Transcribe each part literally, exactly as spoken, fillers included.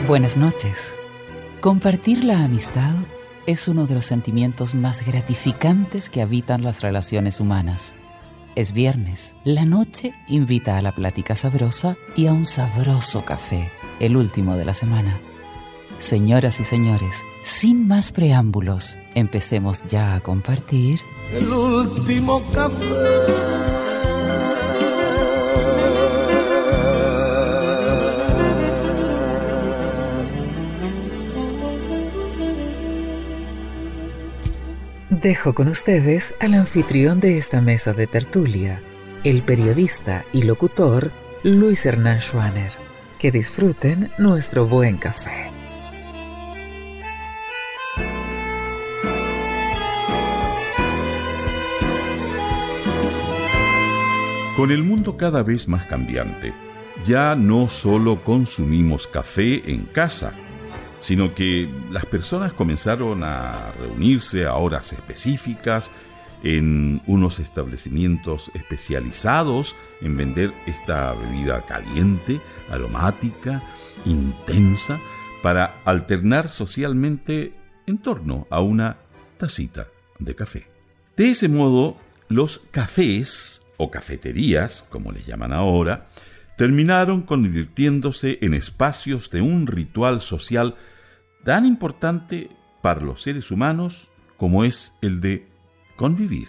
Buenas noches. Compartir la amistad es uno de los sentimientos más gratificantes que habitan las relaciones humanas. Es viernes, la noche invita a la plática sabrosa y a un sabroso café, el último de la semana. Señoras y señores, sin más preámbulos, empecemos ya a compartir el último café. Dejo con ustedes al anfitrión de esta mesa de tertulia, el periodista y locutor Luis Hernán Schwaner. Que disfruten nuestro buen café. Con el mundo cada vez más cambiante, ya no solo consumimos café en casa, sino que las personas comenzaron a reunirse a horas específicas en unos establecimientos especializados en vender esta bebida caliente, aromática, intensa, para alternar socialmente en torno a una tacita de café. De ese modo, los cafés o cafeterías, como les llaman ahora, terminaron convirtiéndose en espacios de un ritual social tan importante para los seres humanos como es el de convivir.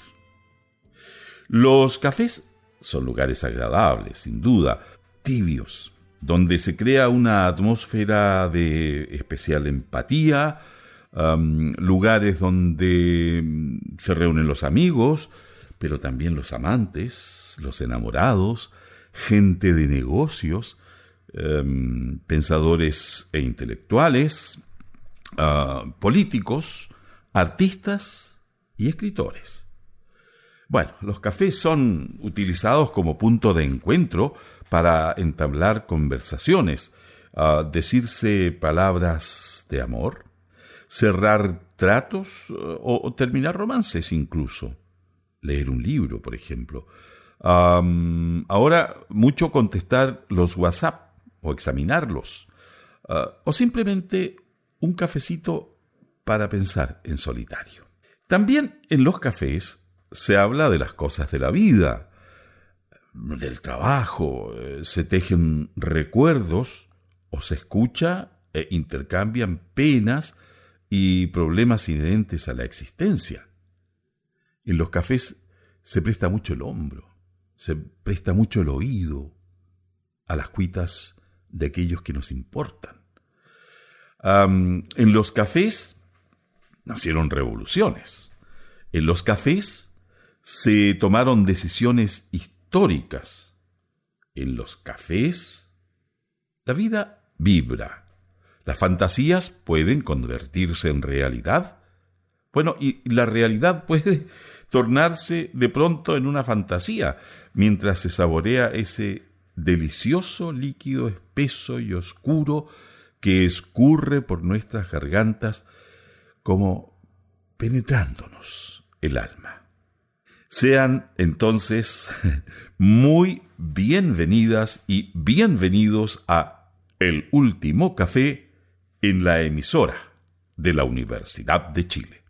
Los cafés son lugares agradables, sin duda, tibios, donde se crea una atmósfera de especial empatía, um, lugares donde se reúnen los amigos, pero también los amantes, los enamorados, gente de negocios, um, pensadores e intelectuales, Uh, políticos, artistas y escritores. Bueno, los cafés son utilizados como punto de encuentro para entablar conversaciones, uh, decirse palabras de amor, cerrar tratos uh, o, o terminar romances incluso. Leer un libro, por ejemplo. Um, ahora, mucho contestar los WhatsApp o examinarlos. Uh, o simplemente un cafecito para pensar en solitario. También en los cafés se habla de las cosas de la vida, del trabajo, se tejen recuerdos o se escucha e intercambian penas y problemas inherentes a la existencia. En los cafés se presta mucho el hombro, se presta mucho el oído a las cuitas de aquellos que nos importan. Um, en los cafés nacieron revoluciones. En los cafés se tomaron decisiones históricas. En los cafés la vida vibra. Las fantasías pueden convertirse en realidad. Bueno, y la realidad puede tornarse de pronto en una fantasía mientras se saborea ese delicioso líquido espeso y oscuro que escurre por nuestras gargantas como penetrándonos el alma. Sean entonces muy bienvenidas y bienvenidos a El Último Café en la emisora de la Universidad de Chile.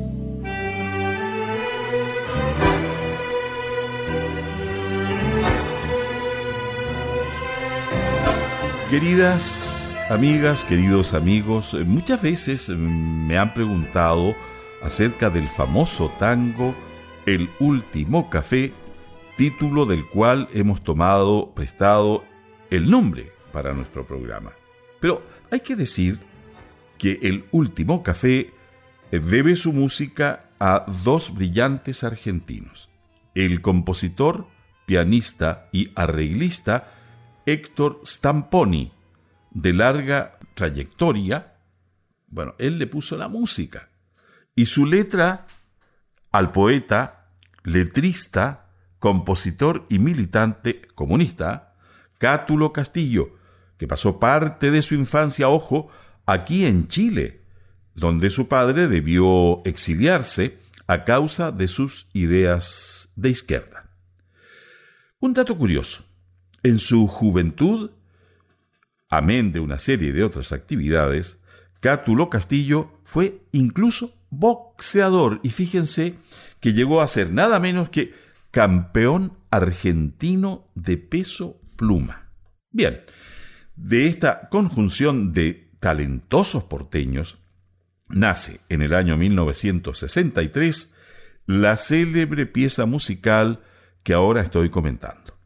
Queridas amigas, queridos amigos, muchas veces me han preguntado acerca del famoso tango El Último Café, título del cual hemos tomado prestado el nombre para nuestro programa. Pero hay que decir que El Último Café debe su música a dos brillantes argentinos, el compositor, pianista y arreglista Héctor Stamponi, de larga trayectoria. Bueno, él le puso la música y su letra al poeta, letrista, compositor y militante comunista Cátulo Castillo, que pasó parte de su infancia, ojo, aquí en Chile, donde su padre debió exiliarse a causa de sus ideas de izquierda. Un dato curioso: en su juventud amén de una serie de otras actividades, Cátulo Castillo fue incluso boxeador, y fíjense que llegó a ser nada menos que campeón argentino de peso pluma. Bien, de esta conjunción de talentosos porteños nace en el año mil novecientos sesenta y tres la célebre pieza musical que ahora estoy comentando.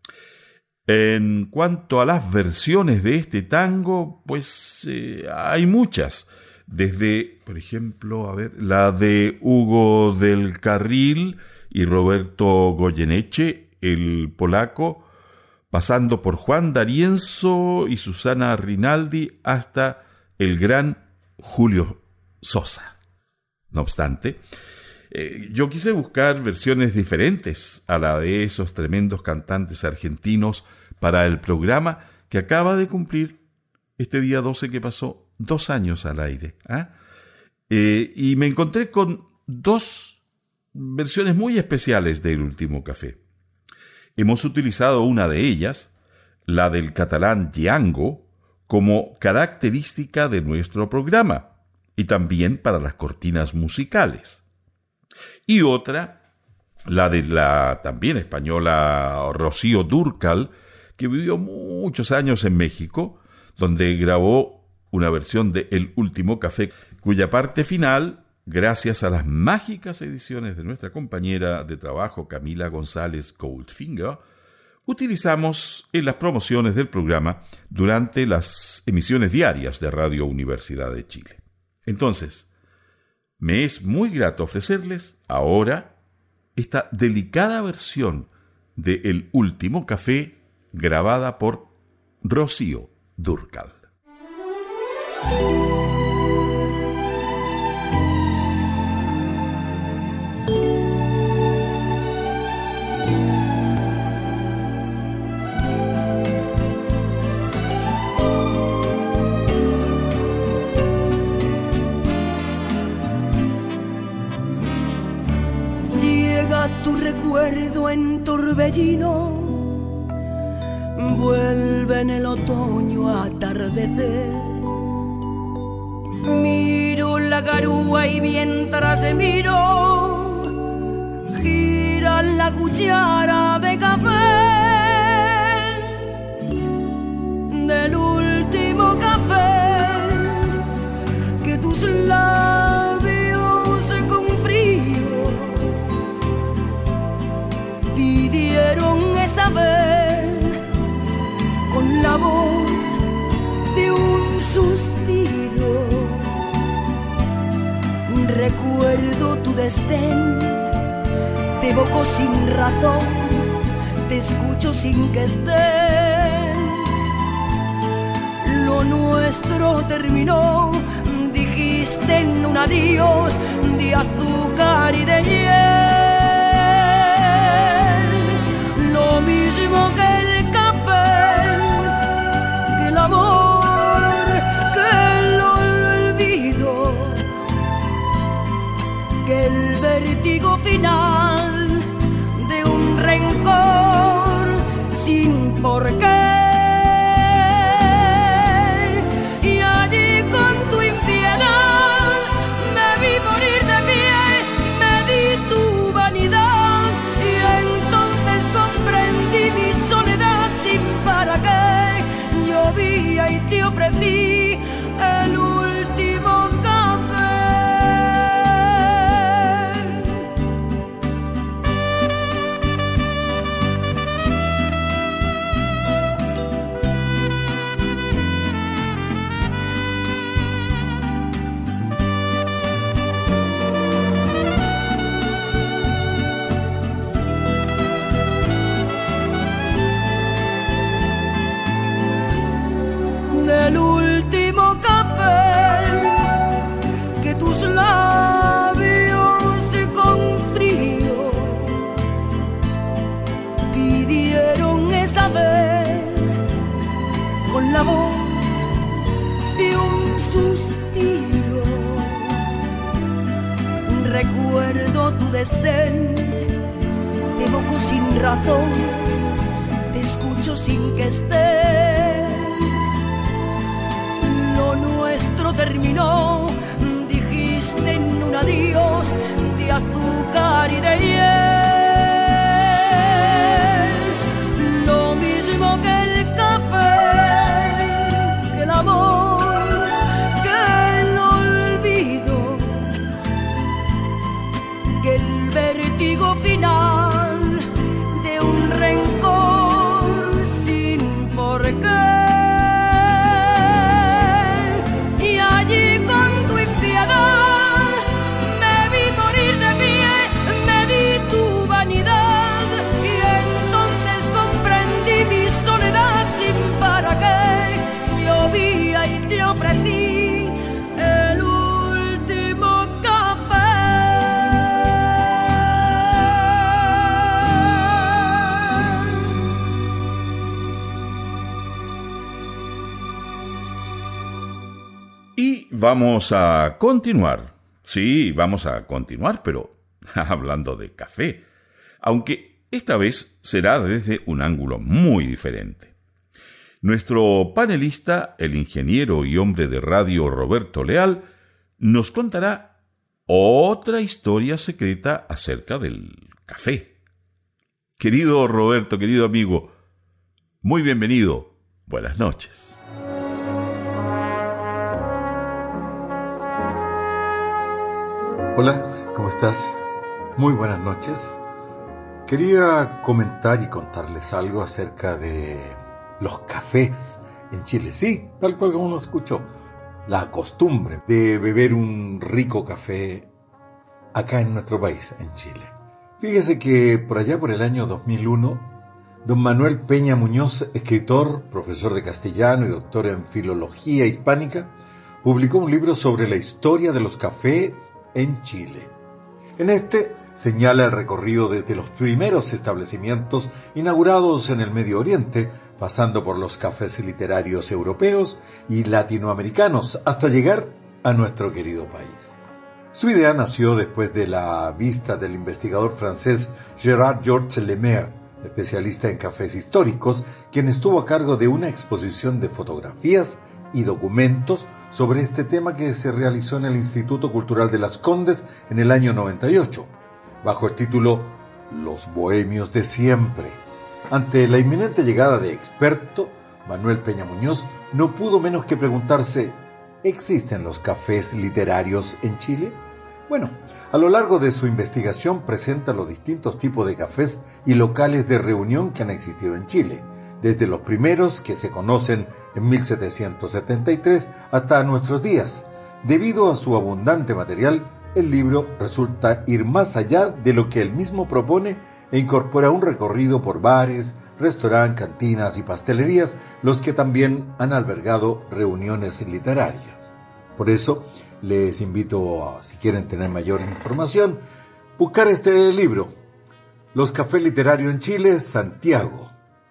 En cuanto a las versiones de este tango, pues eh, hay muchas. Desde, por ejemplo, a ver, la de Hugo del Carril y Roberto Goyeneche, el polaco, pasando por Juan D'Arienzo y Susana Rinaldi hasta el gran Julio Sosa. No obstante, eh, yo quise buscar versiones diferentes a la de esos tremendos cantantes argentinos para el programa que acaba de cumplir este día doce, que pasó dos años al aire. ¿eh? Eh, y me encontré con dos versiones muy especiales del Último Café. Hemos utilizado una de ellas, la del catalán Django, como característica de nuestro programa y también para las cortinas musicales. Y otra, la de la también española Rocío Dúrcal, que vivió muchos años en México, donde grabó una versión de El Último Café, cuya parte final, gracias a las mágicas ediciones de nuestra compañera de trabajo Camila González Goldfinger, utilizamos en las promociones del programa durante las emisiones diarias de Radio Universidad de Chile. Entonces, me es muy grato ofrecerles ahora esta delicada versión de El Último Café grabada por Rocío Dúrcal. Llega tu recuerdo en torbellino, vuelve en el otoño a atardecer. Miro la garúa y mientras miro, gira la cuchara de café, del último café que tus labios con frío pidieron esa vez, con la voz de un suspiro. Recuerdo tu desdén, te evoco sin razón, te escucho sin que estés. Lo nuestro terminó, dijiste en un adiós de azúcar y de hiel. Lo mismo que el café, que el amor, que el olvido, que el vértigo final de un rencor sin por qué. Y allí con tu impiedad me vi morir de pie, me di tu vanidad y entonces comprendí mi soledad sin para qué. Llovía y te ofrecí el último café. Del último café que tus labios con frío pidieron esa vez, con la voz de un suspiro. Recuerdo tu desdén, te evoco sin razón, te escucho sin que estés. terminó, dijiste en un adiós de azúcar y de hiel. Lo mismo que el café, que el amor, que el olvido, que el vértigo final de un rencor sin por qué. Ofrecí el último café. Y vamos a continuar. Sí, vamos a continuar, pero hablando de café. Aunque esta vez será desde un ángulo muy diferente. Nuestro panelista, el ingeniero y hombre de radio Roberto Leal, nos contará otra historia secreta acerca del café. Querido Roberto, querido amigo, muy bienvenido. Buenas noches. Hola, ¿cómo estás? Muy buenas noches. Quería comentar y contarles algo acerca de los cafés en Chile. Sí, tal cual como lo escuchó. La costumbre de beber un rico café acá en nuestro país, en Chile. Fíjese que por allá por el año dos mil uno, don Manuel Peña Muñoz, escritor, profesor de castellano y doctor en filología hispánica, publicó un libro sobre la historia de los cafés en Chile. En este señala el recorrido desde los primeros establecimientos inaugurados en el Medio Oriente, pasando por los cafés literarios europeos y latinoamericanos, hasta llegar a nuestro querido país. Su idea nació después de la vista del investigador francés Gérard Georges Lemaire, especialista en cafés históricos, quien estuvo a cargo de una exposición de fotografías y documentos sobre este tema que se realizó en el Instituto Cultural de Las Condes en el año noventa y ocho, bajo el título Los Bohemios de Siempre. Ante la inminente llegada de experto, Manuel Peña Muñoz no pudo menos que preguntarse: ¿existen los cafés literarios en Chile? Bueno, a lo largo de su investigación presenta los distintos tipos de cafés y locales de reunión que han existido en Chile, desde los primeros que se conocen en mil setecientos setenta y tres hasta nuestros días. Debido a su abundante material, el libro resulta ir más allá de lo que él mismo propone e incorpora un recorrido por bares, restaurantes, cantinas y pastelerías, los que también han albergado reuniones literarias. Por eso, les invito a, si quieren tener mayor información, buscar este libro, Los Cafés Literarios en Chile, Santiago,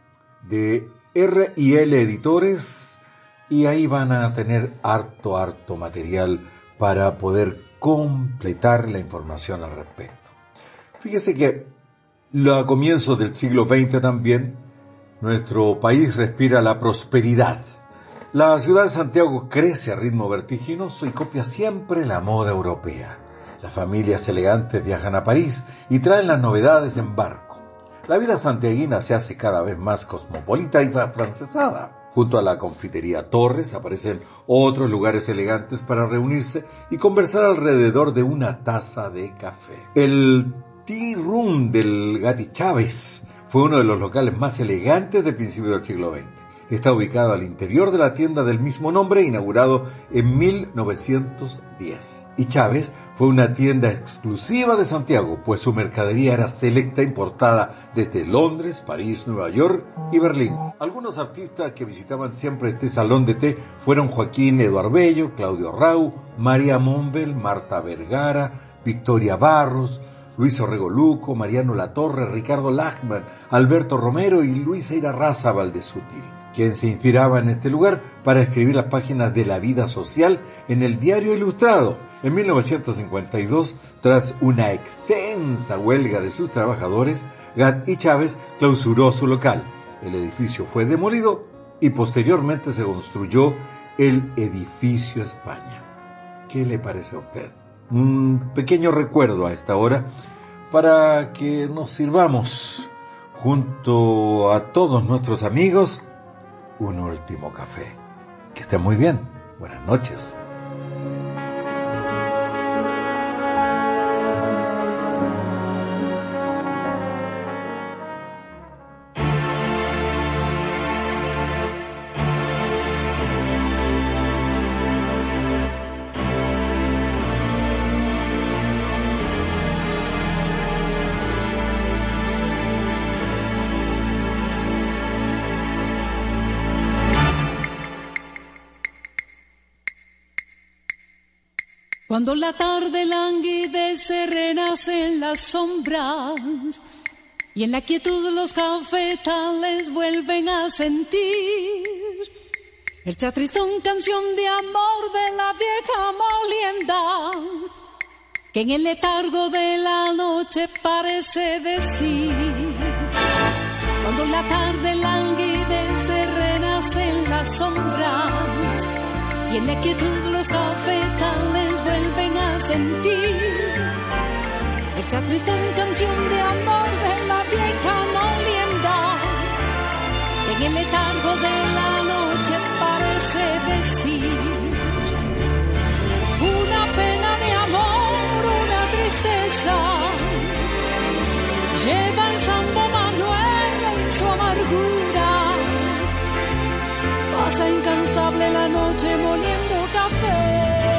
de R y L Editores, y ahí van a tener harto, harto material para poder completar la información al respecto. Fíjese que a comienzos del siglo veinte también, nuestro país respira la prosperidad. La ciudad de Santiago crece a ritmo vertiginoso y copia siempre la moda europea. Las familias elegantes viajan a París y traen las novedades en barco. La vida santiaguina se hace cada vez más cosmopolita y afrancesada. Junto a la confitería Torres aparecen otros lugares elegantes para reunirse y conversar alrededor de una taza de café. El Tea Room del Gati Chávez fue uno de los locales más elegantes de principios del siglo veinte. Está ubicado al interior de la tienda del mismo nombre, inaugurado en mil novecientos diez. Y Chávez fue una tienda exclusiva de Santiago, pues su mercadería era selecta, importada desde Londres, París, Nueva York y Berlín. Algunos artistas que visitaban siempre este salón de té fueron Joaquín Eduardo Bello, Claudio Rau, María Monbel, Marta Vergara, Victoria Barros, Luis Orrego Luco, Mariano Latorre, Ricardo Lachman, Alberto Romero y Luisa Irarrázaval de Sutil, quien se inspiraba en este lugar para escribir las páginas de la vida social en el Diario Ilustrado. En mil novecientos cincuenta y dos, tras una extensa huelga de sus trabajadores, Gat y Chávez clausuró su local. El edificio fue demolido y posteriormente se construyó el Edificio España. ¿Qué le parece a usted? Un pequeño recuerdo a esta hora para que nos sirvamos junto a todos nuestros amigos un último café. Que esté muy bien. Buenas noches. Cuando la tarde languidece, renacen las sombras y en la quietud los cafetales vuelven a sentir el chatristón, canción de amor de la vieja molienda que en el letargo de la noche parece decir. Cuando la tarde languidece, renacen las sombras y en la quietud los cafetales vuelven a sentir el chatristón, canción de amor de la vieja molienda que en el letargo de la noche parece decir. Una pena de amor, una tristeza, lleva el Sambo Manuel en su amargura. Pasa incansable la noche moliendo café.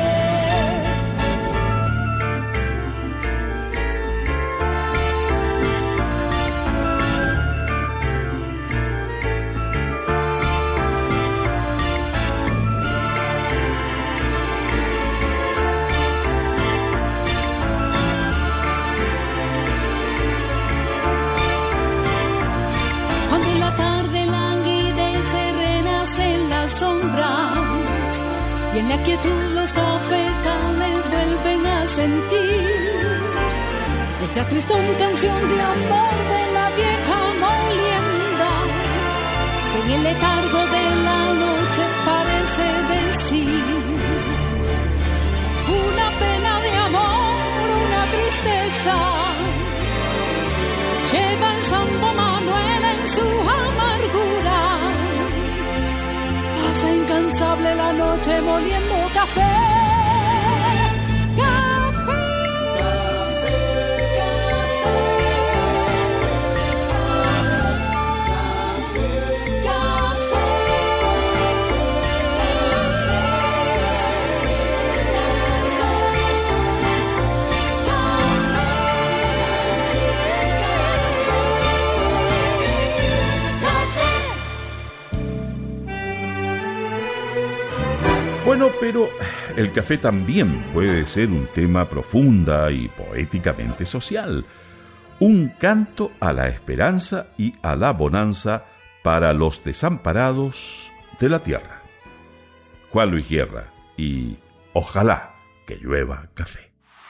Cuando la tarde languidece, renacen las sombras y en la quietud los cafetales vuelven a sentir el chatristón, canción de amor de la vieja molienda que en el letargo de la noche parece decir. Una pena de amor, una tristeza, lleva el Sambo Manuel en su amargura. Pasa incansable la noche moliendo café. Café, café, café, café, Bueno, pero el café también puede ser un tema profunda y poéticamente social. Un canto a la esperanza y a la bonanza para los desamparados de la tierra. Juan Luis Guerra y Ojalá que llueva café.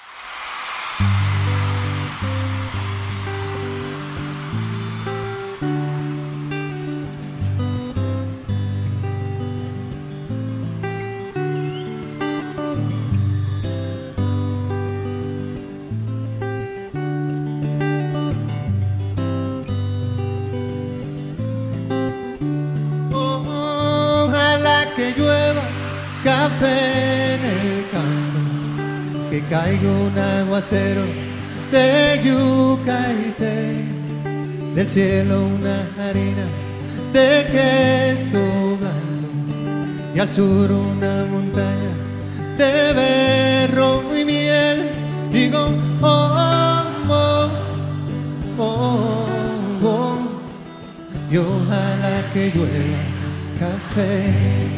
Café en el campo, que caiga un aguacero de yuca y té, del cielo una harina de queso blanco y al sur una montaña de berro y miel. Digo, oh, oh, oh, oh, oh, y ojalá que llueva café.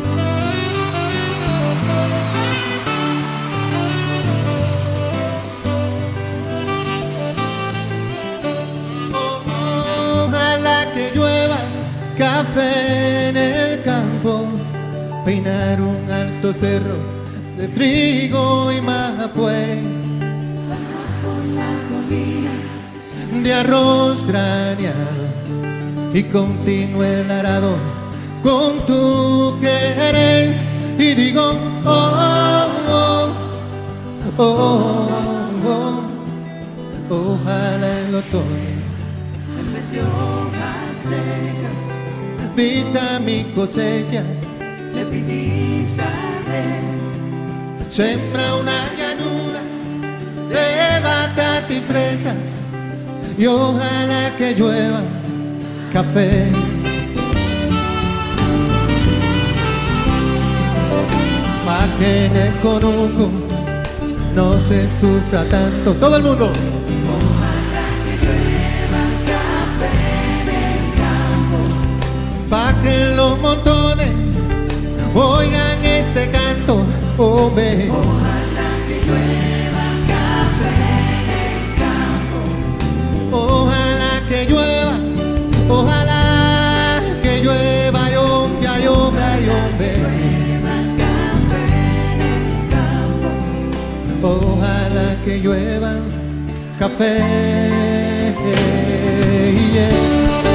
Café en el campo, peinar un alto cerro de trigo y mapué, bajar por la colina de arroz graneado y continúe el arado con tu querer. Y digo, oh, oh, Oh, oh, ojalá el otoño en vez de hojas secas vista mi cosecha, le pedí saber. Sembra una llanura de batata y fresas y ojalá que llueva café. Pa' que en el conuco no se sufra tanto. Todo el mundo. Ojalá que llueva café en el campo. Pa' que los montones oigan este canto. Oh, ve. Ojalá que llueva café en el campo. Ojalá que llueva, ojalá que llueva, yombe, yombe, yombe. Ojalá que llueva café. Yeah.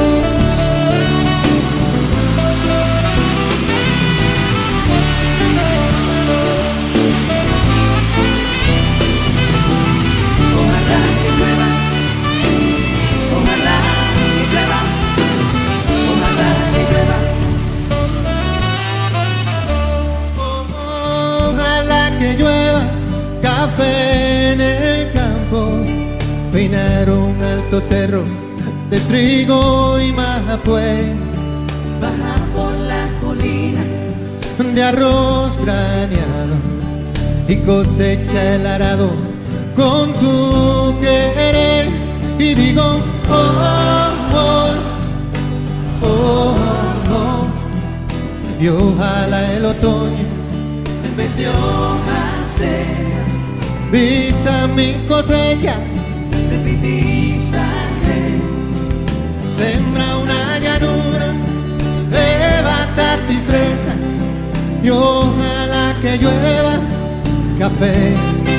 Café en el campo, peinar un alto cerro de trigo y mapué, bajar por la colina de arroz graneado y cosecha el arado con tu querer. Y digo, oh, oh, oh, oh, oh. Y ojalá el otoño en vez de hojas secas vista mi cosecha, repitízale. Sembra una llanura de batata y fresas y ojalá que llueva café.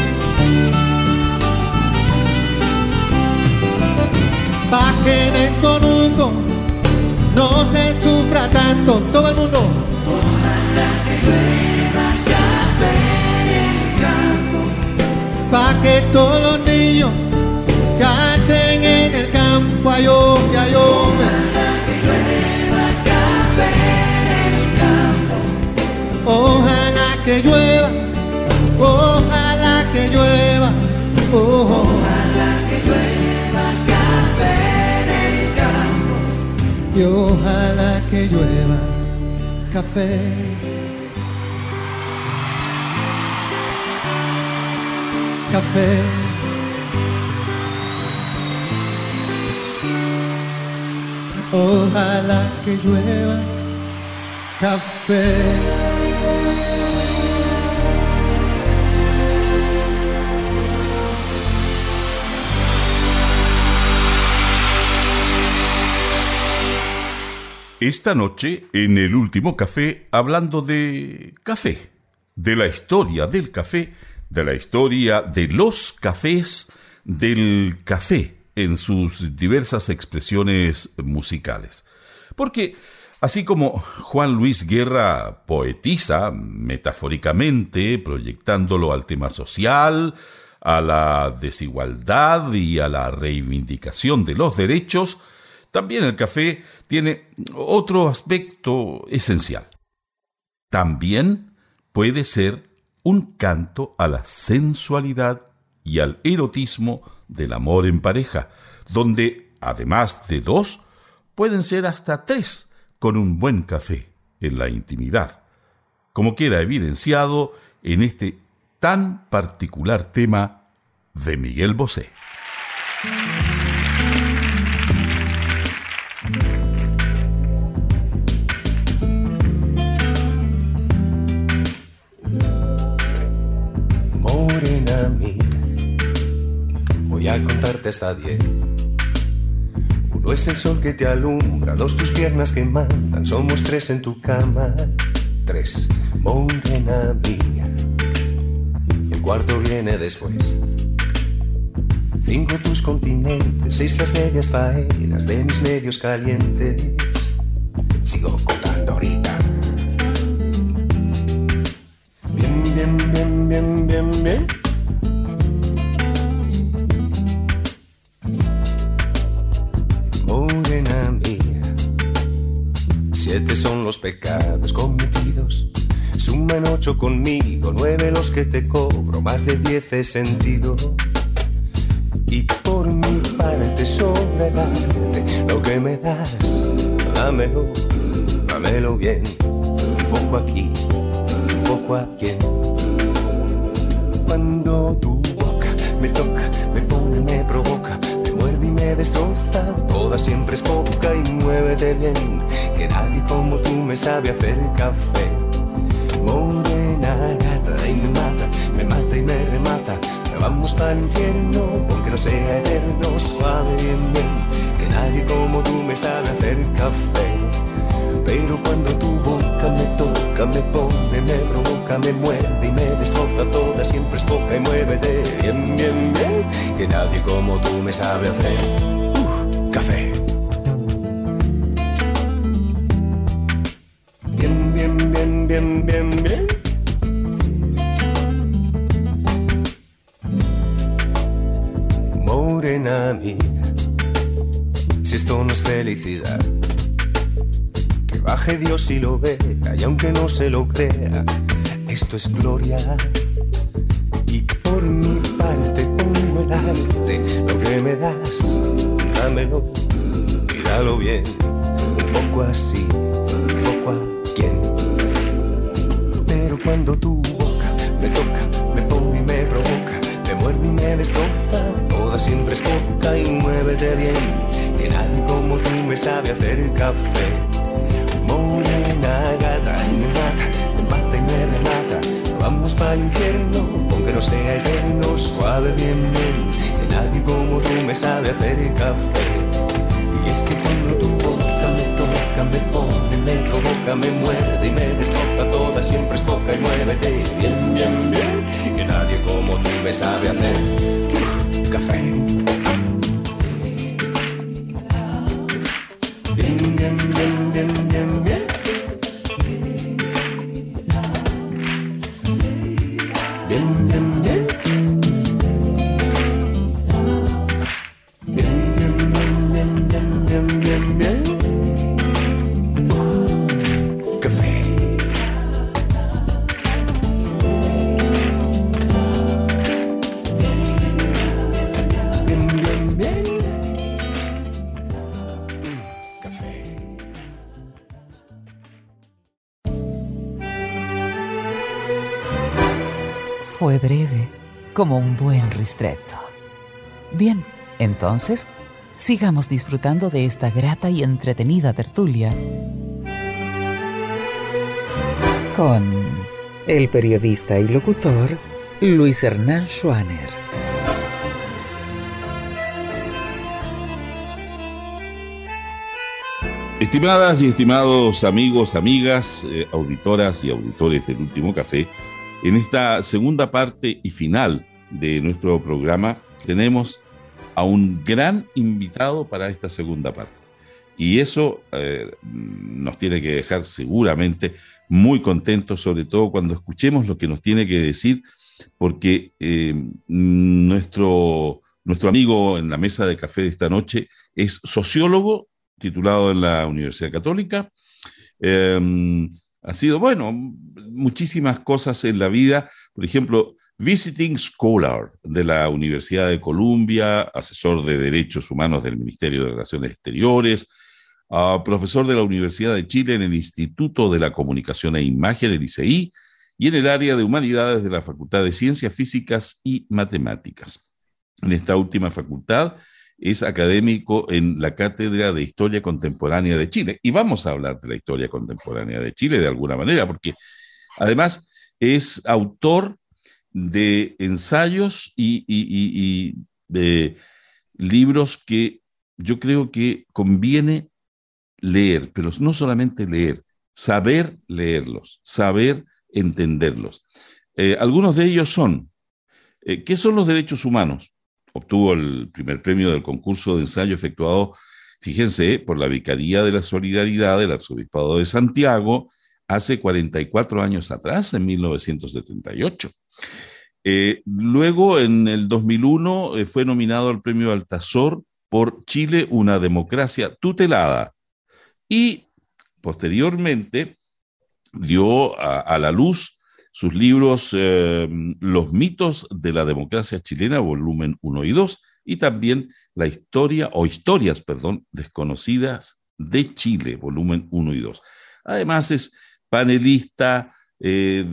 Pa' que en el conuco no se sufra tanto. Todo el mundo. Ojalá que llueva café en el campo. Pa' que todos los niños canten en el campo. Ayombe, ayombe. Ojalá que llueva café en el campo. Ojalá que llueva, ojalá que llueva. Oh, ojalá que llueva café en el campo. Y ojalá que llueva café. Café. Ojalá que llueva café. Esta noche, en el último café, hablando de café, de la historia del café, de la historia de los cafés, del café en sus diversas expresiones musicales. Porque, así como Juan Luis Guerra poetiza metafóricamente, proyectándolo al tema social, a la desigualdad y a la reivindicación de los derechos, también el café tiene otro aspecto esencial. También puede ser un canto a la sensualidad y al erotismo del amor en pareja, donde, además de dos, pueden ser hasta tres con un buen café en la intimidad, como queda evidenciado en este tan particular tema de Miguel Bosé. Morena mía, voy a contarte hasta diez. Uno es el sol que te alumbra, dos tus piernas que mandan, somos tres en tu cama. Tres, morena mía, el cuarto viene después. Cinco tus continentes, seis las medias faenas de mis medios calientes. Sigo contando ahorita. Bien, bien, bien, bien, bien, bien. son los pecados cometidos. Suman ocho conmigo, nueve los que te cobro, más de diez he sentido. Y por mi parte sobre el arte, lo que me das, dámelo, dámelo bien. Un poco aquí, un poco aquí. Cuando tu boca me toca, me pone, me provoca, me muerde y me destroza, toda siempre es poca y muévete bien, que nadie como tú me sabe hacer café. Morena gata y me mata, me mata y me remata. Vamos para el infierno, porque no sea eterno, suave bien, bien, que nadie como tú me sabe hacer café. Pero cuando tu boca me toca, me pone, me provoca, me muerde y me destroza, toda siempre es poca y muévete bien, bien, bien, que nadie como tú me sabe hacer uh, café. Bien, bien, bien, bien, bien, bien. Morena mía, si esto no es felicidad, que baje Dios y lo vea, y aunque no se lo crea, esto es gloria. Y por mi parte pongo el arte, lo que me das, dámelo, míralo bien, un poco así, un poco a quien. Pero cuando tu boca me toca, me pone y me provoca, me muerde y me destroza, toda siempre es poca y muévete bien, que nadie como tú me sabe hacer café. Morena gata y me mata, me mata y me remata. Vamos para el infierno, aunque no sea eterno, suave bien, bien, que nadie como tú me sabe hacer café. Y es que cuando tu boca me toca, me pone, me provoca, me muerde y me destroza, toda siempre es poca y muévete bien, bien, bien, que nadie como tú me sabe hacer uh, café. Bien, bien, bien, bien, bien, bien. Bien, bien, bien. Bien, bien, bien, bien, bien, bien, bien. Café. Bien, bien, bien. Café. Fue breve, como un buen ristretto. Bien, entonces, sigamos disfrutando de esta grata y entretenida tertulia con el periodista y locutor Luis Hernán Schwaner. Estimadas y estimados amigos, amigas, eh, auditoras y auditores del Último Café, en esta segunda parte y final de nuestro programa tenemos a un gran invitado para esta segunda parte. Y eso eh, nos tiene que dejar seguramente muy contentos, sobre todo cuando escuchemos lo que nos tiene que decir, porque eh, nuestro, nuestro amigo en la mesa de café de esta noche es sociólogo, titulado en la Universidad Católica. Eh, ha sido, bueno, muchísimas cosas en la vida. Por ejemplo, Visiting Scholar de la Universidad de Columbia, asesor de Derechos Humanos del Ministerio de Relaciones Exteriores, uh, profesor de la Universidad de Chile en el Instituto de la Comunicación e Imagen, el I C I, y en el área de Humanidades de la Facultad de Ciencias Físicas y Matemáticas. En esta última facultad es académico en la Cátedra de Historia Contemporánea de Chile. Y vamos a hablar de la historia contemporánea de Chile de alguna manera, porque además es autor de ensayos y, y, y, y de libros que yo creo que conviene leer, pero no solamente leer, saber leerlos, saber entenderlos. Eh, algunos de ellos son, eh, ¿qué son los derechos humanos? Obtuvo el primer premio del concurso de ensayo efectuado, fíjense, por la Vicaría de la Solidaridad del Arzobispado de Santiago hace cuarenta y cuatro años atrás, en mil novecientos setenta y ocho. Eh, luego, en el dos mil uno, eh, fue nominado al premio Altazor por Chile, una democracia tutelada. Y posteriormente dio a, a la luz sus libros eh, Los mitos de la democracia chilena, volumen uno y dos, y también La historia, o historias, perdón, desconocidas de Chile, volumen uno y dos. Además es panelista eh,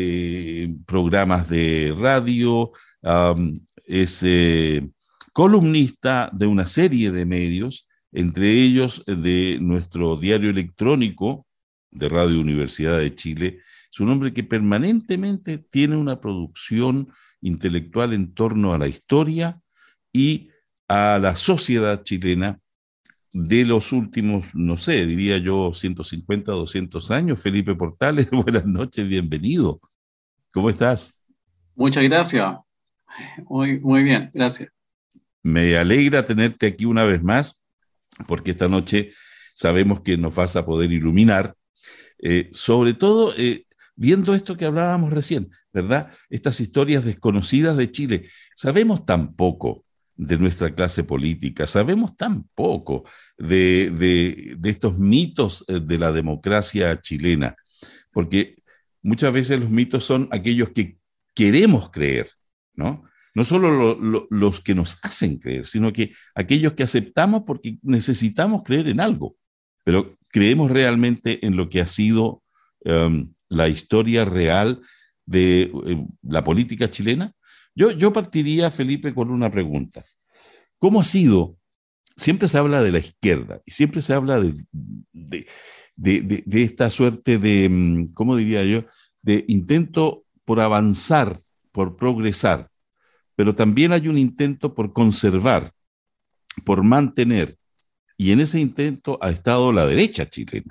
de programas de radio, um, es eh, columnista de una serie de medios, entre ellos de nuestro diario electrónico de Radio Universidad de Chile. Es un hombre que permanentemente tiene una producción intelectual en torno a la historia y a la sociedad chilena de los últimos, no sé, diría yo, ciento cincuenta, doscientos años. Felipe Portales, buenas noches, bienvenido. ¿Cómo estás? Muchas gracias. Muy, muy bien, gracias. Me alegra tenerte aquí una vez más, porque esta noche sabemos que nos vas a poder iluminar, eh, sobre todo eh, viendo esto que hablábamos recién, ¿verdad? Estas historias desconocidas de Chile. Sabemos tan poco de nuestra clase política, sabemos tan poco de, de, de estos mitos de la democracia chilena, porque muchas veces los mitos son aquellos que queremos creer, ¿no? No solo lo, lo, los que nos hacen creer, sino que aquellos que aceptamos porque necesitamos creer en algo, pero creemos realmente en lo que ha sido um, la historia real de uh, la política chilena. Yo, yo partiría, Felipe, con una pregunta. ¿Cómo ha sido? Siempre se habla de la izquierda y siempre se habla de, de, de, de, de esta suerte de, ¿cómo diría yo?, de intento por avanzar, por progresar, pero también hay un intento por conservar, por mantener, y en ese intento ha estado la derecha chilena.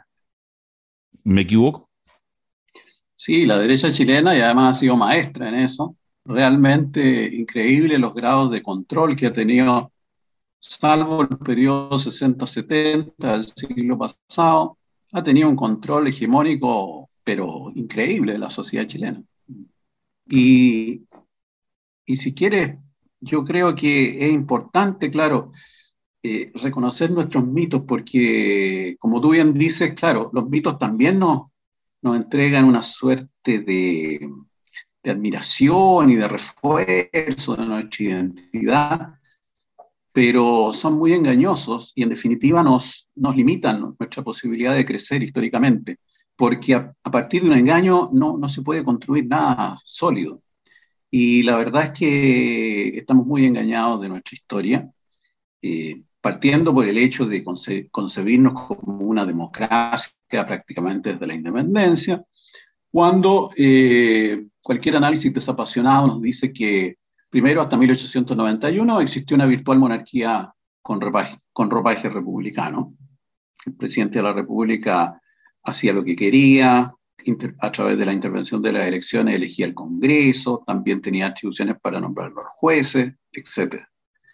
¿Me equivoco? Sí, la derecha chilena, y además ha sido maestra en eso. Realmente increíble los grados de control que ha tenido, salvo el periodo sesenta setenta del siglo pasado, ha tenido un control hegemónico, pero increíble, de la sociedad chilena. Y, y si quieres, yo creo que es importante, claro, eh, reconocer nuestros mitos, porque, como tú bien dices, claro, los mitos también nos, nos entregan una suerte de, de admiración y de refuerzo de nuestra identidad, pero son muy engañosos y en definitiva nos, nos limitan nuestra posibilidad de crecer históricamente, porque a, a partir de un engaño no, no se puede construir nada sólido. Y la verdad es que estamos muy engañados de nuestra historia, eh, partiendo por el hecho de conce- concebirnos como una democracia prácticamente desde la independencia, cuando eh, cualquier análisis desapasionado nos dice que primero, hasta mil ochocientos noventa y uno existió una virtual monarquía con ropaje, con ropaje republicano. El presidente de la República hacía lo que quería, inter, a través de la intervención de las elecciones elegía el Congreso, también tenía atribuciones para nombrar los jueces, etcétera.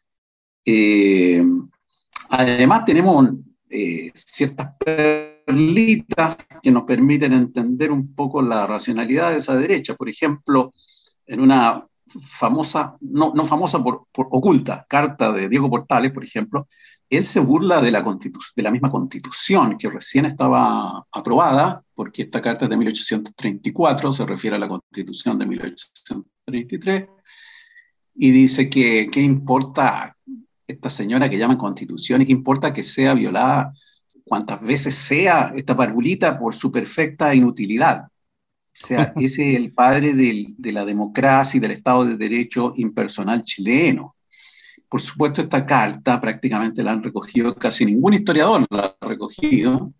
Eh, además tenemos eh, ciertas perlitas que nos permiten entender un poco la racionalidad de esa derecha. Por ejemplo, en una famosa, no, no famosa por, por oculta, carta de Diego Portales, por ejemplo, él se burla de la, constitu- de la misma Constitución que recién estaba aprobada, porque esta carta es de mil ochocientos treinta y cuatro, se refiere a la Constitución de mil ochocientos treinta y tres, y dice que qué importa esta señora que llaman Constitución y qué importa que sea violada cuantas veces sea esta parvulita por su perfecta inutilidad. O sea, ese es el padre del, de la democracia y del Estado de Derecho impersonal chileno. Por supuesto, esta carta prácticamente la han recogido, casi ningún historiador la ha recogido,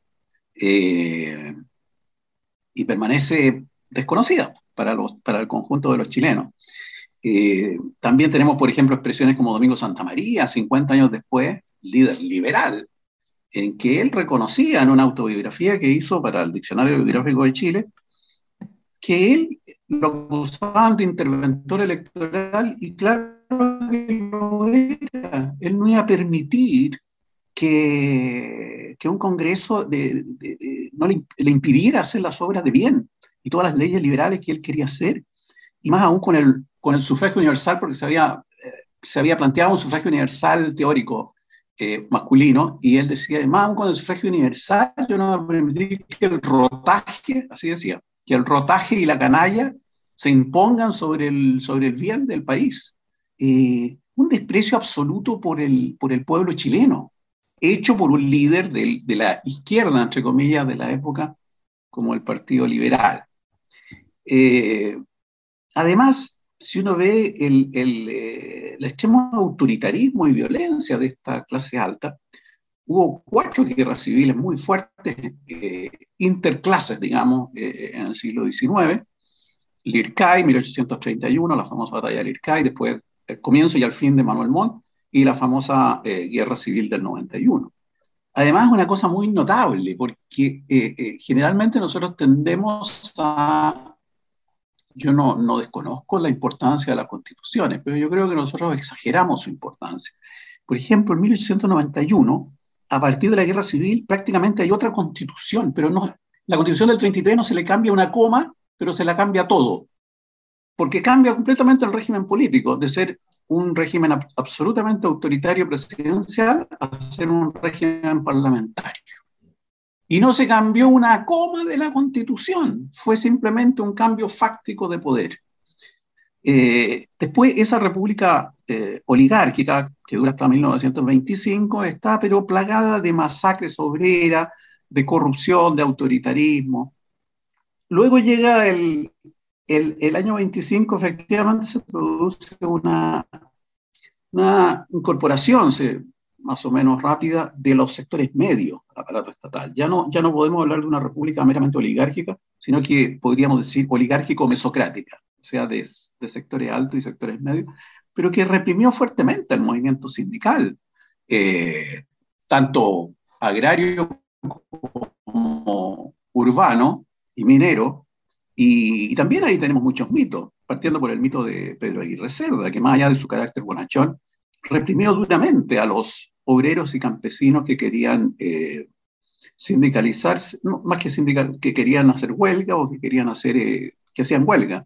eh, y permanece desconocida para, los, para el conjunto de los chilenos. Eh, también tenemos, por ejemplo, expresiones como Domingo Santamaría, cincuenta años después, líder liberal, en que él reconocía en una autobiografía que hizo para el Diccionario Biográfico de Chile, que él lo acusaban de interventor electoral, y claro que lo era. Él no iba a permitir que, que un Congreso de, de, de, no le, le impidiera hacer las obras de bien y todas las leyes liberales que él quería hacer, y más aún con el, con el sufragio universal, porque se había, eh, se había planteado un sufragio universal teórico eh, masculino, y él decía, además, con el sufragio universal, yo no voy a permitir que el rotaje, así decía, que el rotaje y la canalla se impongan sobre el, sobre el bien del país. Eh, un desprecio absoluto por el, por el pueblo chileno, hecho por un líder del, de la izquierda, entre comillas, de la época, como el Partido Liberal. Eh, además, si uno ve el, el, eh, el extremo autoritarismo y violencia de esta clase alta, hubo cuatro guerras civiles muy fuertes, eh, interclases, digamos, eh, en el siglo diecinueve. Lircay, mil ochocientos treinta y uno, la famosa batalla de Lircay, después el comienzo y el fin de Manuel Montt, y la famosa eh, guerra civil del noventa y uno. Además, una cosa muy notable, porque eh, eh, generalmente nosotros tendemos a... Yo no, no desconozco la importancia de las constituciones, pero yo creo que nosotros exageramos su importancia. Por ejemplo, en mil ochocientos noventa y uno, a partir de la guerra civil, prácticamente hay otra constitución, pero no, la constitución del treinta y tres no se le cambia una coma, pero se la cambia todo, porque cambia completamente el régimen político, de ser un régimen ab- absolutamente autoritario presidencial a ser un régimen parlamentario. Y no se cambió una coma de la Constitución, fue simplemente un cambio fáctico de poder. Eh, después, esa república eh, oligárquica, que dura hasta mil novecientos veinticinco, está pero plagada de masacres obreras, de corrupción, de autoritarismo. Luego llega el, el, el año veinticinco, efectivamente se produce una, una incorporación, se, más o menos rápida, de los sectores medios al aparato estatal. Ya no, ya no podemos hablar de una república meramente oligárquica, sino que podríamos decir oligárquico-mesocrática, o sea, de, de sectores altos y sectores medios, pero que reprimió fuertemente el movimiento sindical, eh, tanto agrario como urbano y minero, y, y también ahí tenemos muchos mitos, partiendo por el mito de Pedro Aguirre Cerda, que más allá de su carácter bonachón, reprimió duramente a los obreros y campesinos que querían eh, sindicalizarse, no, más que sindical, que querían hacer huelga o que querían hacer, eh, que hacían huelga.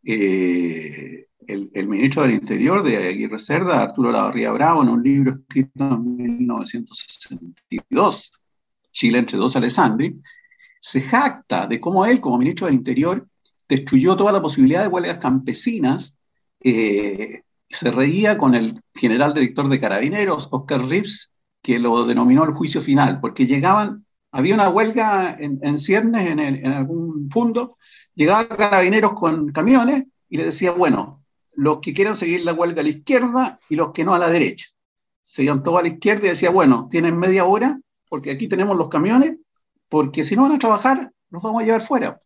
Eh, el, el ministro del Interior de Aguirre Cerda, Arturo Lavarría Bravo, en un libro escrito en mil novecientos sesenta y dos, Chile entre dos Alessandri, se jacta de cómo él, como ministro del Interior, destruyó toda la posibilidad de huelgas campesinas. eh, Se reía con el general director de Carabineros, Oscar Rives, que lo denominó el juicio final, porque llegaban, había una huelga en, en ciernes, en, el, en algún punto, llegaban Carabineros con camiones y le decía, bueno, los que quieran seguir la huelga a la izquierda y los que no a la derecha. Se iban todos a la izquierda y decía, bueno, tienen media hora, porque aquí tenemos los camiones, porque si no van a trabajar, los vamos a llevar fuera.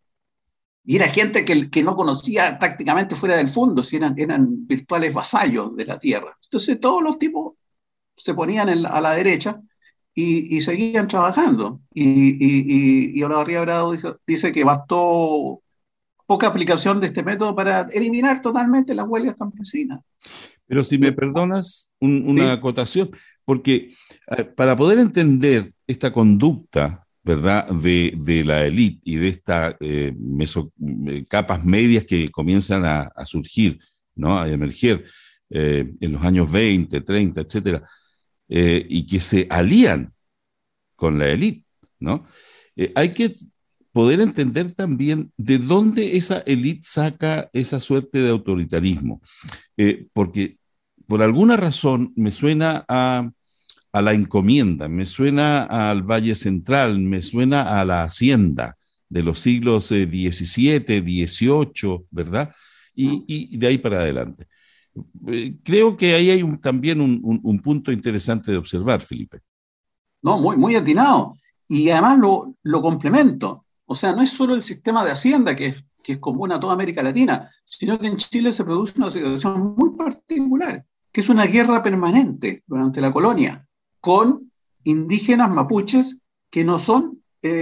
Y era gente que, que no conocía prácticamente fuera del fondo, si eran, eran virtuales vasallos de la tierra. Entonces todos los tipos se ponían en la, a la derecha y, y seguían trabajando. Y, y, y, y Olavarría Bravo dice, dice que bastó poca aplicación de este método para eliminar totalmente las huelgas campesinas. Pero si me perdonas un, una ¿Sí? acotación, porque eh, para poder entender esta conducta, ¿verdad?, de, de la élite y de estas eh, meso, eh, capas medias que comienzan a, a surgir, ¿no?, a emerger eh, en los años veinte, treinta, etcétera, eh, y que se alían con la élite, ¿no? Eh, hay que poder entender también de dónde esa élite saca esa suerte de autoritarismo, eh, porque por alguna razón me suena a a la encomienda, me suena al Valle Central, me suena a la hacienda de los siglos eh, diecisiete, dieciocho, ¿verdad? Y, y de ahí para adelante. Eh, creo que ahí hay un, también un, un, un punto interesante de observar, Felipe. No, muy, muy atinado. Y además lo, lo complemento. O sea, no es solo el sistema de hacienda que es, que es común a toda América Latina, sino que en Chile se produce una situación muy particular, que es una guerra permanente durante la colonia, con indígenas mapuches que no son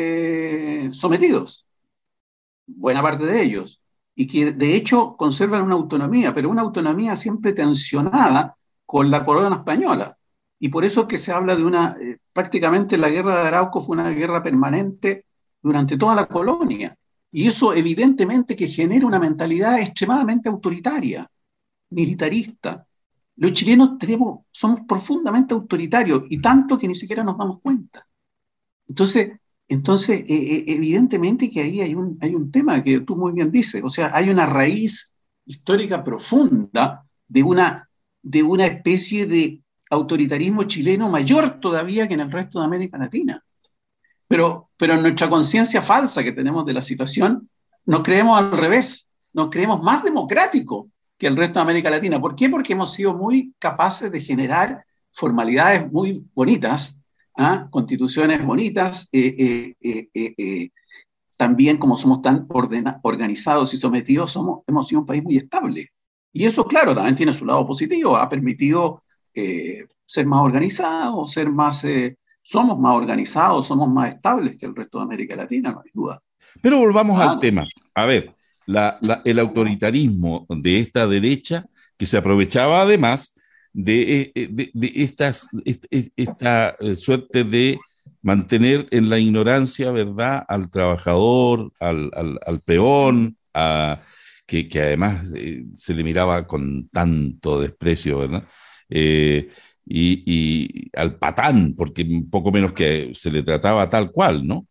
eh, sometidos, buena parte de ellos, y que de hecho conservan una autonomía, pero una autonomía siempre tensionada con la corona española. Y por eso es que se habla de una, eh, prácticamente la guerra de Arauco fue una guerra permanente durante toda la colonia. Y eso evidentemente que genera una mentalidad extremadamente autoritaria, militarista. los chilenos tenemos, somos profundamente autoritarios y tanto que ni siquiera nos damos cuenta. Entonces, entonces eh, evidentemente que ahí hay un, hay un tema que tú muy bien dices, o sea, hay una raíz histórica profunda de una, de una especie de autoritarismo chileno mayor todavía que en el resto de América Latina. Pero, pero en nuestra conciencia falsa que tenemos de la situación, nos creemos al revés, nos creemos más democráticos que el resto de América Latina. ¿Por qué? Porque hemos sido muy capaces de generar formalidades muy bonitas, ¿ah? Constituciones bonitas, eh, eh, eh, eh, eh, también como somos tan ordena, organizados y sometidos, somos, hemos sido un país muy estable. Y eso, claro, también tiene su lado positivo, ha permitido eh, ser más organizados, ser más, eh, somos más organizados, somos más estables que el resto de América Latina, no hay duda. Pero volvamos Ah, al tema. A ver, la, la, el autoritarismo de esta derecha, que se aprovechaba además de, de, de estas, esta, esta suerte de mantener en la ignorancia, ¿verdad?, al trabajador, al, al, al peón, a, que, que además eh, se le miraba con tanto desprecio, ¿verdad? Eh, y, y al patán, porque poco menos que se le trataba tal cual, ¿no?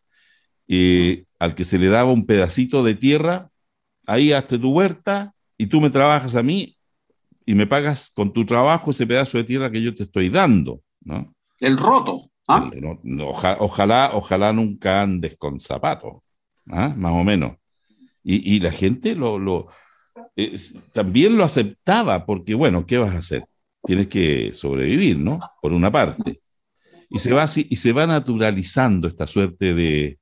Eh, al que se le daba un pedacito de tierra, ahí hazte tu huerta y tú me trabajas a mí y me pagas con tu trabajo ese pedazo de tierra que yo te estoy dando, ¿no? El roto. ¿Ah? El, no, no, oja, ojalá, ojalá nunca andes con zapatos, ¿ah? Más o menos. Y, y la gente lo, lo eh, también lo aceptaba, porque bueno, ¿qué vas a hacer? Tienes que sobrevivir, ¿no? Por una parte. Y se va, y se va naturalizando esta suerte de,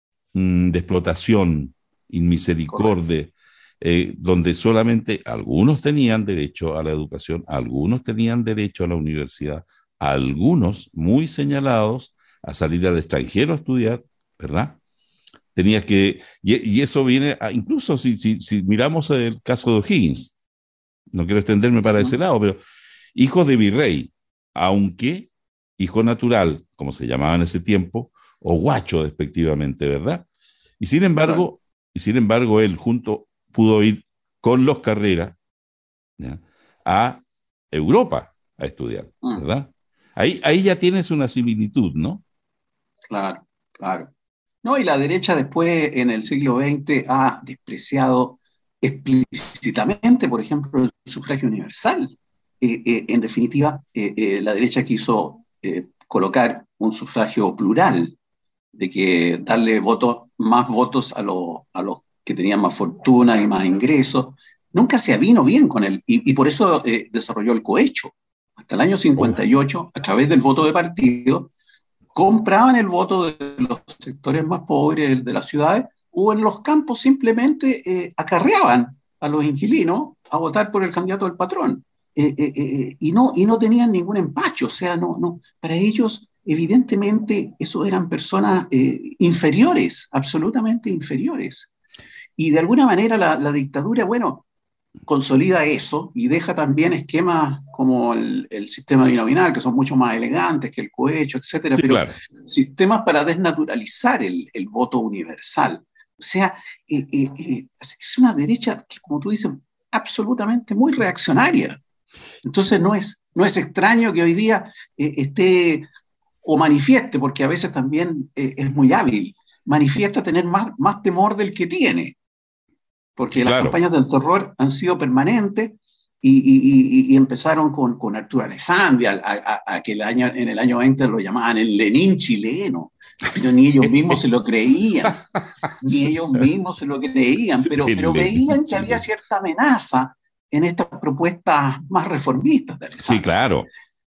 de explotación inmisericordia, eh, donde solamente algunos tenían derecho a la educación, algunos tenían derecho a la universidad, algunos muy señalados a salir al extranjero a estudiar, ¿verdad? Tenía que, y, y eso viene, a, incluso si, si, si miramos el caso de O'Higgins, no quiero extenderme para ese lado, pero hijo de virrey, aunque hijo natural, como se llamaba en ese tiempo, o guacho despectivamente, ¿verdad? Y sin embargo, y sin embargo él junto pudo ir con los Carrera, ¿ya?, a Europa a estudiar, ¿verdad? Ahí, ahí ya tienes una similitud, ¿no? Claro, claro. No, y la derecha después en el siglo veinte ha despreciado explícitamente, por ejemplo, el sufragio universal. Eh, eh, en definitiva, eh, eh, la derecha quiso eh, colocar un sufragio plural, de que darle votos, más votos a, lo, a los que tenían más fortuna y más ingresos. Nunca se avino bien con él, y, y por eso eh, desarrolló el cohecho. Hasta el año cincuenta y ocho, a través del voto de partido, compraban el voto de los sectores más pobres de las ciudades, o en los campos simplemente eh, acarreaban a los inquilinos a votar por el candidato del patrón. Eh, eh, eh, y, no, y no tenían ningún empacho, o sea, no, no, para ellos, evidentemente, esos eran personas eh, inferiores, absolutamente inferiores. Y de alguna manera la, la dictadura, bueno, consolida eso y deja también esquemas como el, el sistema binominal, que son mucho más elegantes que el cohecho, etcétera, sí, pero claro, sistemas para desnaturalizar el, el voto universal. O sea, eh, eh, eh, es una derecha que, como tú dices, absolutamente muy reaccionaria. Entonces no es, no es extraño que hoy día eh, esté o manifieste, porque a veces también eh, es muy hábil, manifiesta tener más, más temor del que tiene. Porque sí, las claro. campañas del terror han sido permanentes y, y, y, y empezaron con, con Arturo Alessandri, a, a, a que el año, en el año veinte lo llamaban el Lenin chileno, pero ni ellos mismos se lo creían, ni ellos mismos se lo creían, pero, pero veían que había cierta amenaza en estas propuestas más reformistas de Alessandri. Sí, claro.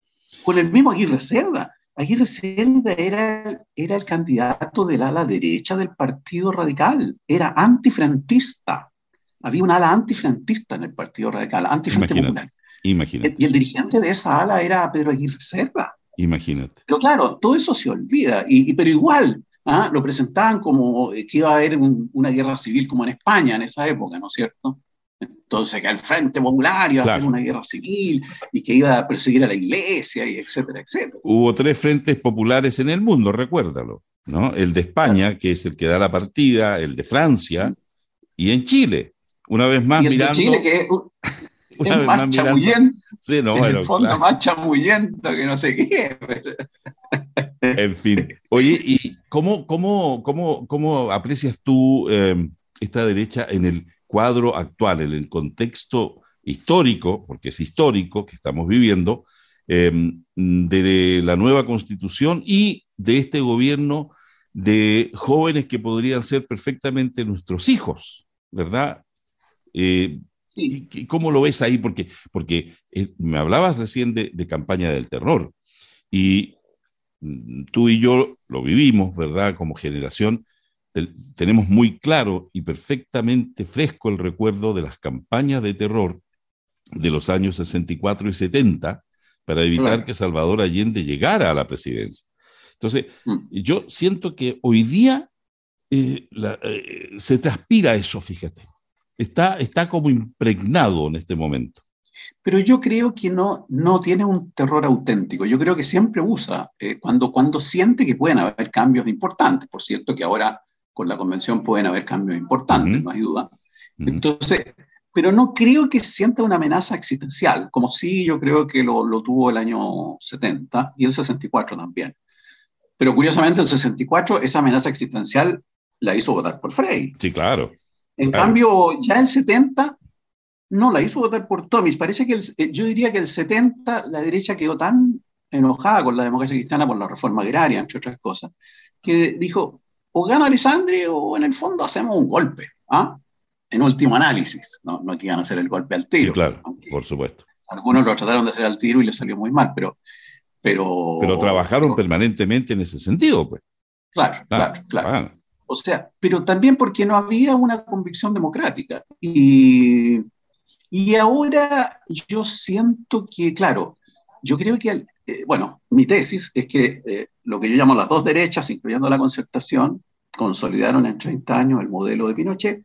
Con el mismo Aguirre Cerda. Aguirre Cerda era, era el candidato del ala derecha del Partido Radical, era antifrentista. Había un ala antifrentista en el Partido Radical, antifrente popular. Imagínate. Y el dirigente de esa ala era Pedro Aguirre Cerda. Imagínate. Pero claro, todo eso se olvida, y, y, pero igual ¿ah? lo presentaban como que iba a haber un, una guerra civil como en España en esa época, ¿no es cierto? Entonces que el Frente Popular iba claro. a hacer una guerra civil y que iba a perseguir a la iglesia, y etcétera, etcétera. Hubo tres frentes populares en el mundo, recuérdalo, ¿no? El de España, claro. que es el que da la partida, el de Francia, y en Chile, una vez más y el mirando... De Chile, que es, una es vez más más mirando. chamullento, Sí, no, en bueno, el fondo claro. más chamullento que no sé qué. Pero... En fin. Oye, ¿y cómo, cómo, cómo, cómo aprecias tú eh, esta derecha en el cuadro actual, en el contexto histórico, porque es histórico que estamos viviendo, eh, de la nueva constitución y de este gobierno de jóvenes que podrían ser perfectamente nuestros hijos, ¿verdad? Eh, Sí, ¿y- y ¿Cómo lo ves ahí? Porque, porque eh, me hablabas recién de, de campaña del terror y mm, tú y yo lo vivimos, ¿verdad? Como generación, te- tenemos muy claro y perfectamente fresco el recuerdo de las campañas de terror de los años sesenta y cuatro y setenta para evitar claro. que Salvador Allende llegara a la presidencia. Entonces, Mm. yo siento que hoy día eh, la, eh, se transpira eso, fíjate. Está, está como impregnado en este momento. Pero yo creo que no, no tiene un terror auténtico. Yo creo que siempre usa, eh, cuando, cuando siente que pueden haber cambios importantes. Por cierto, que ahora con la convención pueden haber cambios importantes, Ujú, no hay duda. ujú. Entonces, pero no creo que sienta una amenaza existencial, como sí yo creo que lo, lo tuvo el año setenta y el sesenta y cuatro también. Pero curiosamente, el sesenta y cuatro, esa amenaza existencial la hizo votar por Frey. Sí, claro, En claro. cambio, ya el setenta no la hizo votar por Tomis. Parece que el- eh, yo diría que el setenta la derecha quedó tan enojada con la democracia cristiana por la reforma agraria, entre otras cosas, que dijo, o gana Alessandri o en el fondo hacemos un golpe. ¿Ah? En último análisis, no, no que iban a hacer el golpe al Sí, tiro, claro, aunque por supuesto. algunos lo trataron de hacer al tiro y les salió muy mal, pero, Pero pero, trabajaron pero permanentemente en ese sentido, pues. claro, Claro, claro, claro. claro. O sea, pero también porque no había una convicción democrática. Y, y ahora yo siento que, claro, yo creo que, eh, bueno, mi tesis es que eh, lo que yo llamo las dos derechas, incluyendo la concertación, consolidaron en treinta años el modelo de Pinochet.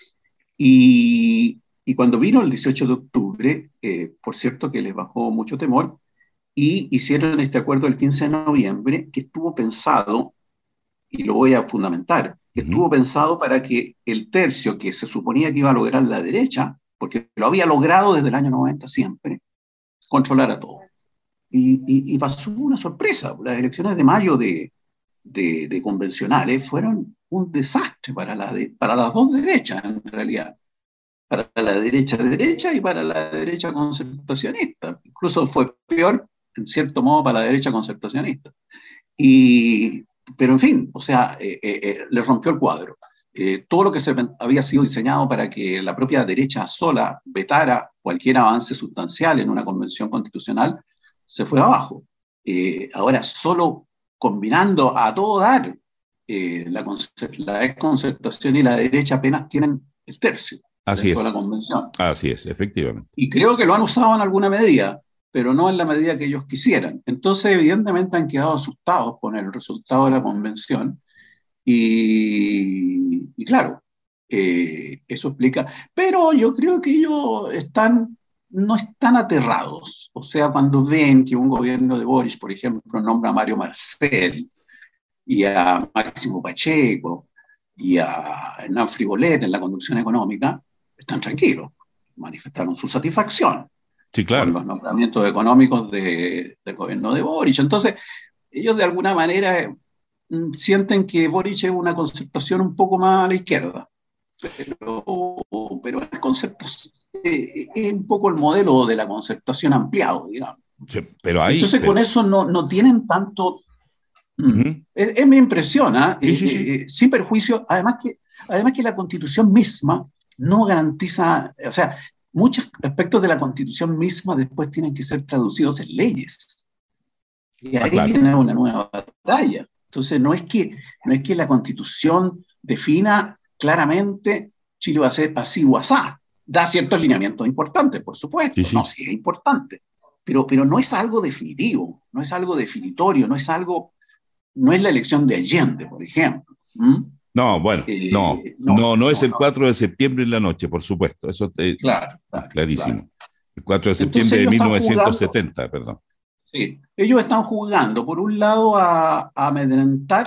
Y, y cuando vino el dieciocho de octubre, eh, por cierto que les bajó mucho temor, y hicieron este acuerdo el quince de noviembre, que estuvo pensado, y lo voy a fundamentar, que Ujú. estuvo pensado para que el tercio que se suponía que iba a lograr la derecha, porque lo había logrado desde el año noventa siempre, controlara todo. Y, y, y pasó una sorpresa. Las elecciones de mayo de, de, de convencionales fueron un desastre para, la de, para las dos derechas, en realidad. Para la derecha derecha y para la derecha concertacionista. Incluso fue peor, en cierto modo, para la derecha concertacionista. Y, pero en fin, o sea, eh, eh, eh, le rompió el cuadro. Eh, todo lo que se había sido diseñado para que la propia derecha sola vetara cualquier avance sustancial en una convención constitucional se fue abajo. Eh, ahora, solo combinando a todo dar, eh, la, la desconcertación y la derecha apenas tienen el tercio Así dentro de la es, convención. así es, efectivamente. Y creo que lo han usado en alguna medida, pero no en la medida que ellos quisieran. Entonces, evidentemente, han quedado asustados con el resultado de la convención. Y, y claro, eh, eso explica. Pero yo creo que ellos están, no están aterrados. O sea, cuando ven que un gobierno de Boris, por ejemplo, nombra a Mario Marcel y a Máximo Pacheco y a Hernán Frigolet en la conducción económica, están tranquilos, manifestaron su satisfacción Sí, con claro. los nombramientos económicos de, del gobierno de Boric. Entonces, ellos de alguna manera eh, sienten que Boric es una concertación un poco más a la izquierda, pero, pero es, concertación, eh, es un poco el modelo de la concertación ampliado, digamos. Sí, pero ahí, Entonces, con pero, eso no, no tienen tanto... Mm, ujú. es, es mi impresión, ¿eh? Sí, Eh, sí, sí. eh, sin perjuicio, además que, además que la Constitución misma no garantiza, o sea, muchos aspectos de la Constitución misma después tienen que ser traducidos en leyes. Y Ah, ahí claro. viene una nueva batalla. Entonces, no es que, no es que la Constitución defina claramente Chile va a ser así o asá. Da ciertos lineamientos importantes, por Sí, supuesto, no, sí. sí es importante, pero, pero no es algo definitivo, no es algo definitorio, no es algo, no es la elección de Allende, por ejemplo. ¿Mm? No, bueno, no, Eh, no, no, no es no, el no, cuatro de septiembre en la noche, por supuesto, eso es claro, claro, claro. clarísimo. El cuatro de Entonces septiembre de ellos mil están novecientos jugando, setenta, perdón. sí, ellos están jugando, por un lado, a, a amedrentar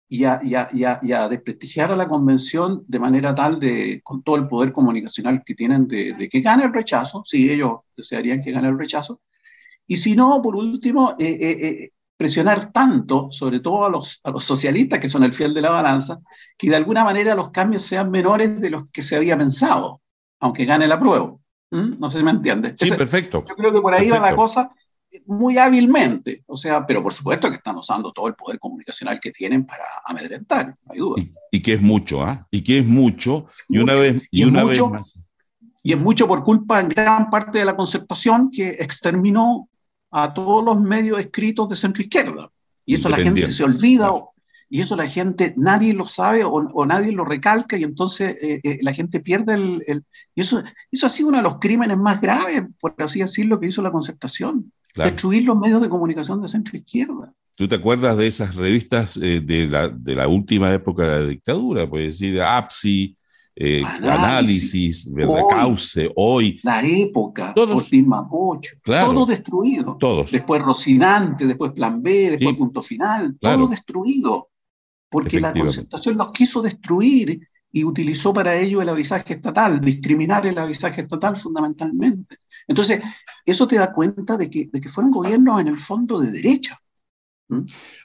y a, y, a, y, a, y a desprestigiar a la convención de manera tal, de, con todo el poder comunicacional que tienen, de, de que gane el rechazo, si ellos desearían que gane el rechazo, y si no, por último, eh, eh, eh, presionar tanto, sobre todo a los, a los socialistas, que son el fiel de la balanza, que de alguna manera los cambios sean menores de los que se había pensado, aunque gane el apruebo. ¿Mm? No sé si me entiendes. Sí, Ese, perfecto. Yo creo que por ahí perfecto. va la cosa muy hábilmente, o sea, pero por supuesto que están usando todo el poder comunicacional que tienen para amedrentar, no hay duda. Y, y que es mucho, ¿ah? ¿eh? Y que es mucho, y mucho. una vez, y y una mucho, vez más. Y es mucho por culpa en gran parte de la Concertación, que exterminó a todos los medios escritos de centro izquierda. Y eso la gente se olvida, claro. Y eso la gente, nadie lo sabe o, o nadie lo recalca, y entonces eh, eh, la gente pierde el... el y eso, eso ha sido uno de los crímenes más graves, por así decirlo, que hizo la Concertación. Claro. Destruir los medios de comunicación de centro izquierda. ¿Tú te acuerdas de esas revistas eh, de, la, de la última época de la dictadura? Pues sí, de A P S I, eh, Análisis, Cauce, Hoy. La Época, Fortín Mapocho, claro, todo destruido. Todos. Después Rocinante, después Plan B, después sí. Punto Final, Claro. todo destruido. Porque la Concertación los quiso destruir y utilizó para ello el avisaje estatal, discriminar el avisaje estatal fundamentalmente. Entonces, eso te da cuenta de que, de que fueron gobiernos en el fondo de derecha. ¿Mm?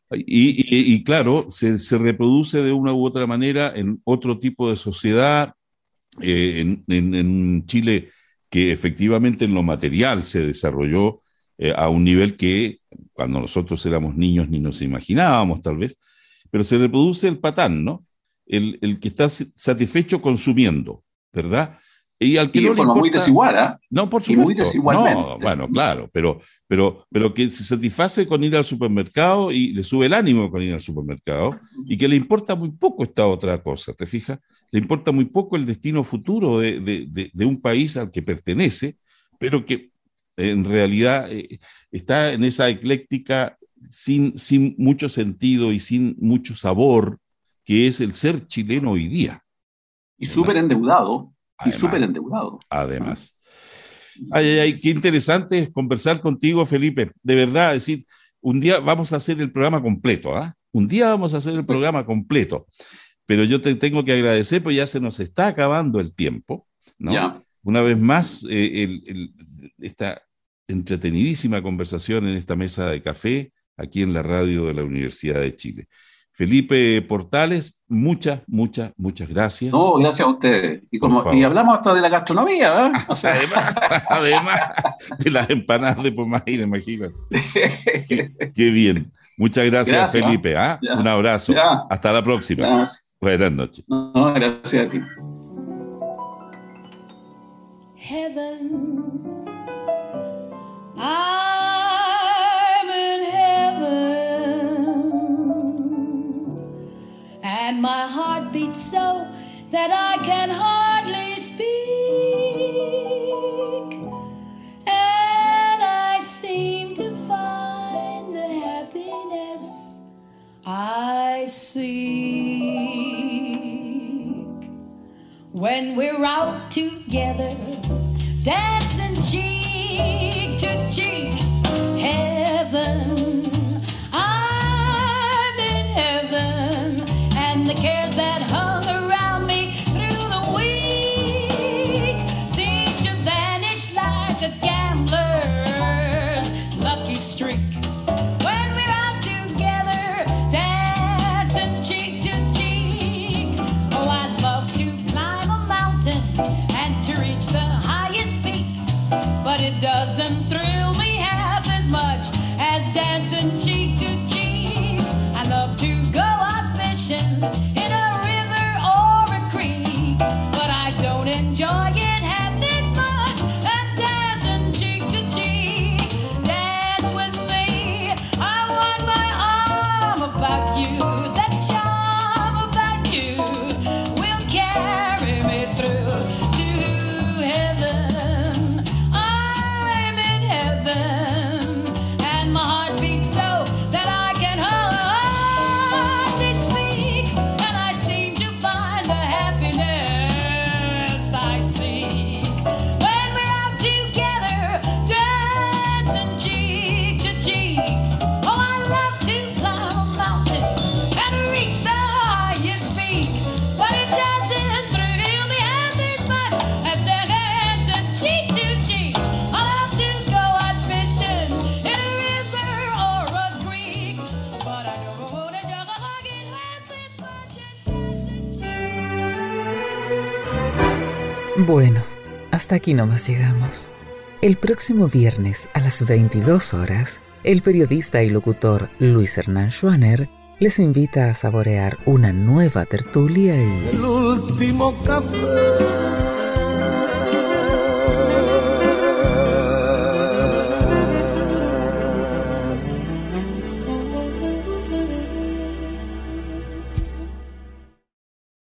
Y, y, y claro, se, se reproduce de una u otra manera en otro tipo de sociedad, eh, en, en, en Chile, que efectivamente en lo material se desarrolló eh, a un nivel que cuando nosotros éramos niños ni nos imaginábamos tal vez, pero se reproduce el patán, ¿no? El, el que está satisfecho consumiendo, ¿verdad? Y, al que y no de forma importa, muy desigual, ¿eh? No, por supuesto. Y muy desigualmente. No, bueno, claro, pero, pero, pero que se satisface con ir al supermercado y le sube el ánimo con ir al supermercado, y que le importa muy poco esta otra cosa, ¿te fijas? Le importa muy poco el destino futuro de, de, de, de un país al que pertenece, pero que en realidad eh, está en esa ecléctica sin, sin mucho sentido y sin mucho sabor, que es el ser chileno hoy día. Y súper endeudado. Además, y súper endeudado. Además. Ay, ay, ay, qué interesante conversar contigo, Felipe. De verdad, es decir, un día vamos a hacer el programa completo, ¿ah? ¿eh? Un día vamos a hacer el programa completo. Pero yo te tengo que agradecer, pues ya se nos está acabando el tiempo, ¿no? Ya. Una vez más, eh, el, el, esta entretenidísima conversación en esta mesa de café, aquí en la radio de la Universidad de Chile. Felipe Portales, muchas, muchas, muchas gracias. No, gracias a ustedes. Y, como, y hablamos hasta de la gastronomía, ¿eh? O sea, además, además de las empanadas de Pomaire, imagínate. qué, qué bien. Muchas gracias, gracias Felipe. ¿eh? Un abrazo. Ya. Hasta la próxima. Gracias. Buenas noches. No, gracias a ti. Heaven. I'm in heaven. And my heart beats so that I can hardly speak. And I seem to find the happiness I seek when we're out together, dancing cheek to cheek. Heaven, I'm in heaven. And the cares that hung around me through the week seem to vanish like a gambler's lucky streak. When we're out together, dancing cheek to cheek. Oh, I'd love to climb a mountain and to reach the highest peak, but it doesn't thrill me half as much as dancing cheek to cheek. I love to go out fishing in a river or a creek, but I don't enjoy it half as much as dancing cheek to cheek. Dance with me, I want my arm about you, that charm about you will carry me through to heaven. I'm in heaven, and my heart beats so that I can hardly speak, and I seem to find the happiness I seek when we're out together, dancing cheek to cheek. Oh, I love to climb a mountain and reach the Bueno, hasta aquí nomás llegamos. El próximo viernes a las veintidós horas, el periodista y locutor Luis Hernán Schwaner les invita a saborear una nueva tertulia y... El último café.